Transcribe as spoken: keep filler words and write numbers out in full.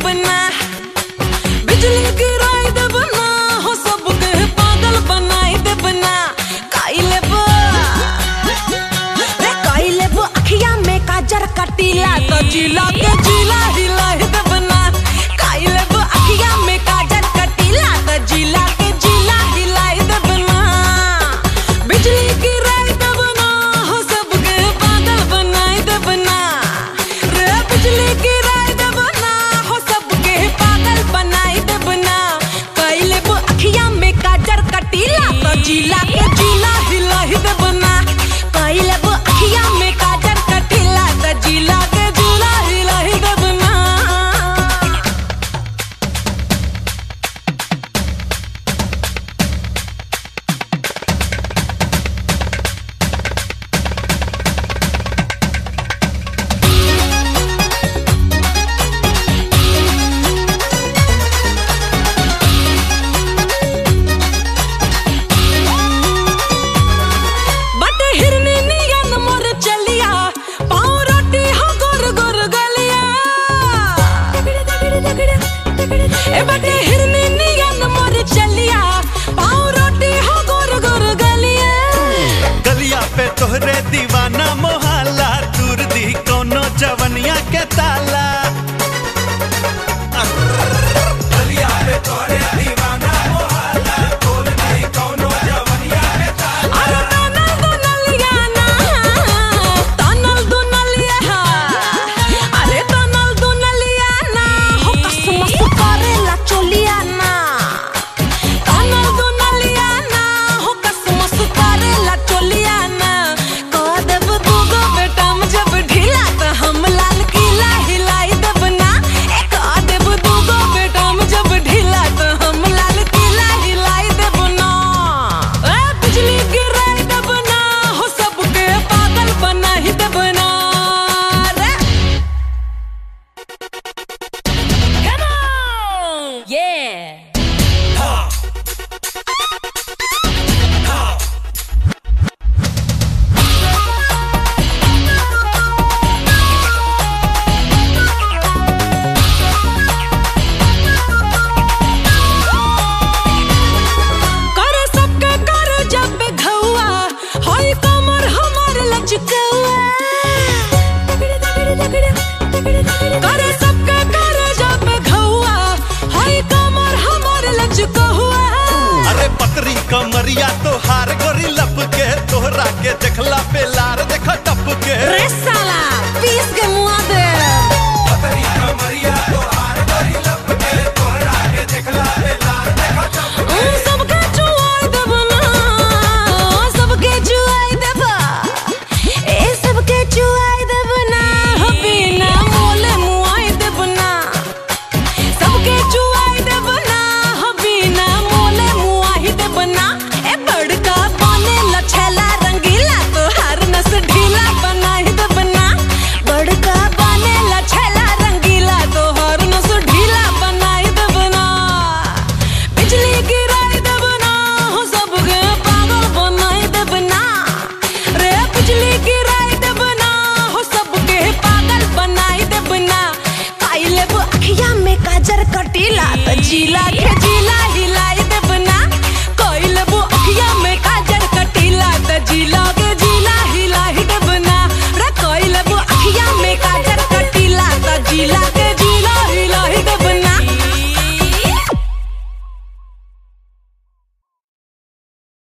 देबना, बिजली गिराई देबना, हो सबके पागल बनाई देबना। काई लेबो रे काई लेबो अखिया में काजर कटीला तो जिला के जिला हिलाई देबना। काई लेबो अखिया में काजर कटीला तो जिला के जिला हिलाई देबना। बिजली गिराई देबना, हो सबके पागल बनाई देबना। रे बिजली गिराई देबना, हो सबके पागल बनाई देबना। काई लेबो अखिया में काजर कटीला तो जिला के जिला हिलाई देबना। काई लेबो अखिया में काजर कटीला तो जिला के जिला हिलाई देबना। बट हिरनी नियन मोर चलिया, पाँव रोटी हो गोर गोर गलिया। ए बट हिरनी नियन मोर चलिया, पाँव रोटी हो गोर गोर गलिया। गलिया पे तोहरे दीवाना मोहल्ला, दूर दी कोनो जवनिया के ताला। गलिया पे तोहरे दीवाना मोहल्ला, दूर दी कोनो जवनिया के ताला। अरे तनल दुनलिया ना, तनल दुनलिया, अरे तनल दुनलिया ना, हो कसमस करेला चोलिया ना। तनल दुनलिया ना, हो कसमस करेला चोलिया ना। कह देब दूगो बेटा में जब ढीला तो हम लाल किला हिलाई देबना। ए कह देब दूगो बेटा में जब ढीला तो हम लाल किला हिलाई देबना। ए बिजली गिराई देबना, हो सबके पागल बनाई देबना रे। Come on! Yeah! करे सबके कर जब घौआ, होई कमर हमार लचकौआ। करे सबके कर जब घौआ, होई कमर हमार लचकौआ। अरे पतरी कमरिया तोहार गोरी लब के, तोहरा के देखला पे लार देख टप के। रे साला पीस के मुआ दे। पतरी कमरिया तोहार गोरी लब के, तोहरा के देखला पे लार देख टप के। उन सबके चुआई देबना, सबके चुआई देबा, ए सबके चुआई देबना। हो बिना मोले मुआई देबना, सबके चुआई देबना, हो बिना मोले मुआई देबना। ए बड़का बने लछला रंगीला, तोहार नस ढीला बनाई देबना। बड़का बने लछला रंगीला, तोहार नस ढीला बनाई देबना। बिजली गिराई देबना, हो सबके पागल बनाई देबना। रे बिजली गिराई देबना, हो सबके पागल बनाई देबना। काई लेबो अखिया में काजर कटीला तो जिला के जिला